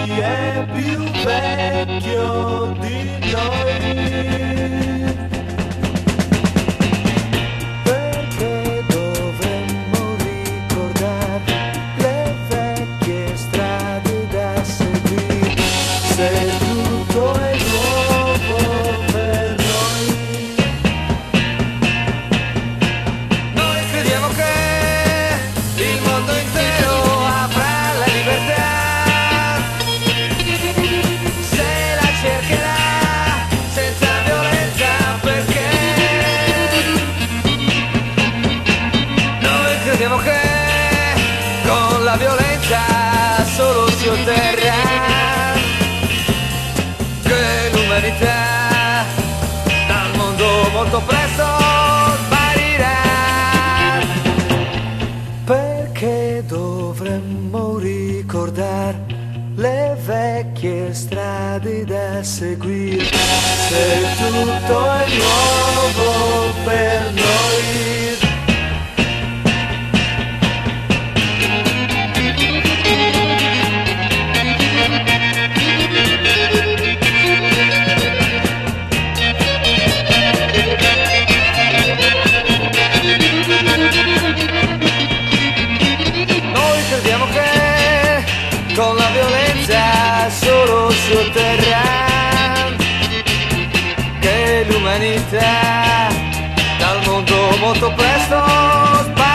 è più vecchio di noi. Perché dovremmo ricordare le vecchie strade da seguire, se tutto è nuovo per noi. Noi crediamo che il mondo intero avrà la libertà, se la cercherà senza violenza, perché noi crediamo che con la violenza solo si otterrà che l'umanità dal mondo molto presto sparirà. Perché dovremmo ricordare le vecchie strade da seguire, se tutto è nuovo per noi. Noi crediamo che con la violenza solo si otterrà che l'umanità dal mondo molto presto sparirà.